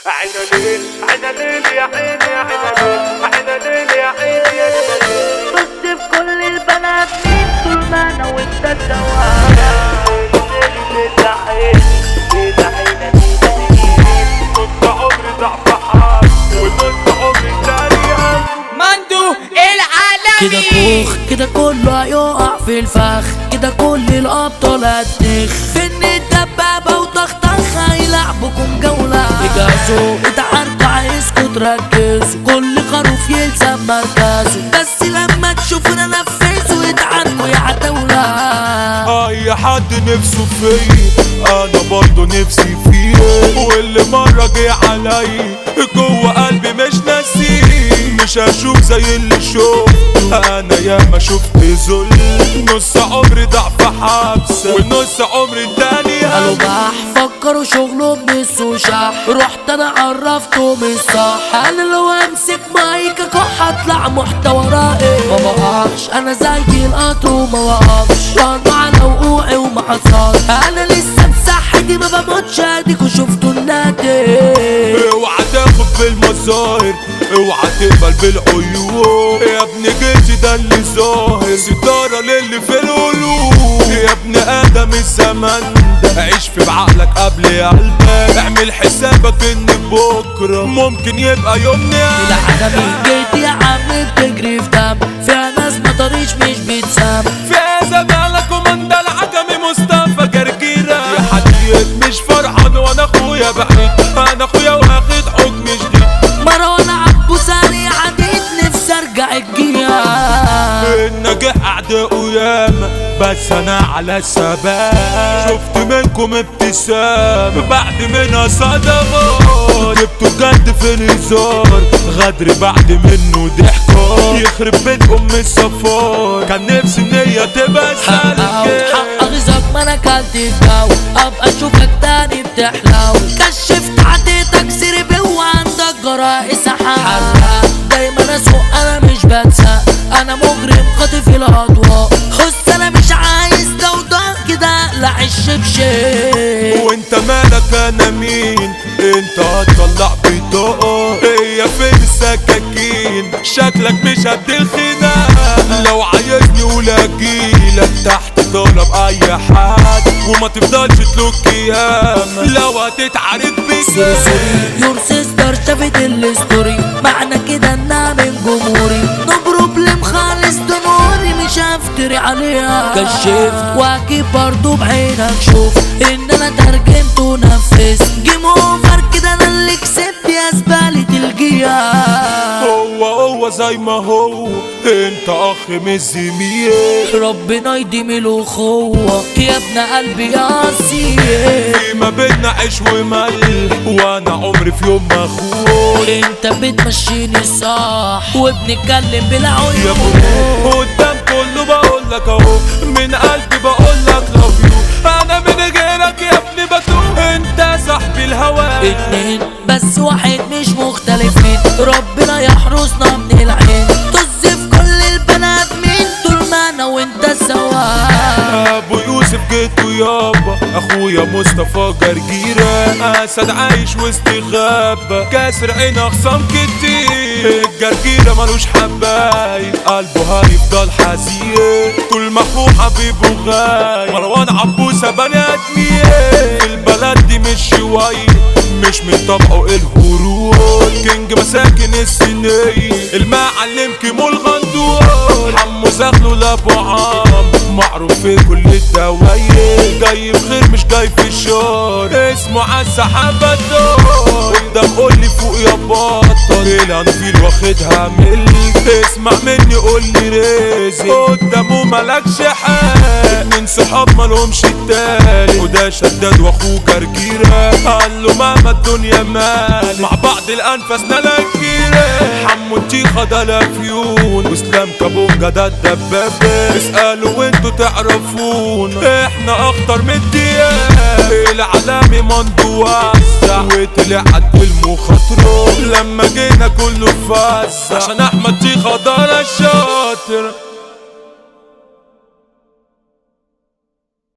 عنا ليل عنا ليل يا عيني يا عنا ليل عنا ليل يا عيني يا ليل. بص في كل البنات مين طول ما انا وانت سوا. يا عيني يا عيني نص عمري ضعف حبس ونص عمري تاني مندو العالمي. كده كوخ كده كله هيقع في الفخ، كده كل الابطال هتنخ فين الدبابه وطخطخ هيلعبكم جوله. اجازوا اتعاركوا عايزكوا تركزوا، كل خروف يلزم مركزه، بس لما تشوفونا نفذوا اتعاركوا يا عتاوله. اي حد نفسه فيا انا برضه نفسي فيه، واللي مرة جه علي جوه قلبي مش ناسيه. مش هشوف زي اللي شوف انا ياما شفت ذل، نص عمري ضعف حبس ونص عمري تاني قالوا بح فكروا شغله بنص وشح، رحت انا عرفته مش صح. انا لو امسك مايك اكح اطلع محتوى رائع. ما بقفش انا زي القطر وما وقفش، انا على وقوعي وما حصلش. انا لسه بصحتي ما بموتش، اديكوا شفتوا النادي. اوعى تاخد بالمظاهر اوعى تقبل بالعيوب، يا ابن جيتي ده اللي ظاهر ستارة للي في القلوب. يا ابن ادم الزمن ده عيش في بعقلك قبل قلبك، اعمل حسابك ان بكره ممكن يبقى يومنا. العجمي جيت يا عم بتجري في دم، فيها ناس مطريش مش بتسام. في زمالك ومن ده العجمي مصطفى جرجيرة. يا حديد مش فرحان وانا اخويا بعيد، انا اخويا واخد حكم جديد. مروان عبو سريع عديد نفسي ارجع الجيام. النجاح اعداء ياما بس انا على الثبات، شفت منكم ابتسام بعد منها صدمات. جبتوا جد في الهزار غدر بعد منه ضحكات، يخرب بيت ام الصفار كان نفسي ان هي تبقى سالكة. حق غيظك ما انا كلت الجو، ابقى اشوفك تاني بتحلو. كشفت عديتك سربي وعندك جرائس حق، دايما اسوق انا مش بنسى، انا مجرم خاطف الاضواء. خص انا مش عايز ضوضاء كده اقلع الشبشب. وانت مالك انا مين انت هتطلع بطاقة، هي فين السكاكين شكلك مش قد الخناقة. لو عايزني قول اجيلك تحت طلب اي حد، وما تفضلش تلوك ياما لو هتتعارك بيك. يور سيستر شافت الستوري، معنى كده انها من جمهوري. نو بروبلم خالص ده نوري مش هفتري عليها. كشفت واكيد برضو بعينك شوف ان انا ترجمت ونفذت. جيم اوفر كده انا اللي كسبت يا زبالة الجيال. هو زي ما هو انت اخ مش زميل، ربنا يديم الاخوة يا ابن قلبي يا اصيل. في ما بينا عيش وملح وانا عمري في يوم ما اخوك. انت بتمشيني صح وبنتكلم بلا يا عيوب. ابو قدام كله بقولك اهو من قلبي بقولك لاف يو، انا من غيرك يا ابني بتوه، انت صاحبي الهوى. اتنين بس واحد مش مختلفين، ربنا يحرسنا من العين. طز في كل البنات مين طول ما انا وانت سوا. ابو يوسف جيتو يابا اخويا مصطفى جرجيرة، اسد عايش وسط غابة كاسر عين اخصام كتير. الجرجيرة ملوش حبايب قلبه هيفضل حزين طول ما اخوه حبيبه غايب. مروان عبوسة بني ادمين البلد دي مش شوية، مش من طبعه الهرول. كينج مساكن السنية المعلم كيمو الغندور، حمو زغلو لابو عام معروف في كل الدواير. جاي بخير مش جاي في الشر، اسمه عالسحابة الدور. قدام قولي فوق يا بطل الانفيل واخدها ملك، اسمع مني قولي رزق قدامه ملكش حال. اتنين صحاب مالهمش التالت وده شداد واخوه جرجيرة، قال له ماما الدنيا مال مع بعض الانفاس نلاقيره. حمو التيخة ده الافيون واسلام كابونجا ده الدبابة، اسألوا وانتوا تعرفون احنا اخطر من الدياب. العالمي مندو وزع وطلع قد المخاطرة، لما جينا كله فزع عشان احمد تيخة ده الشاطر.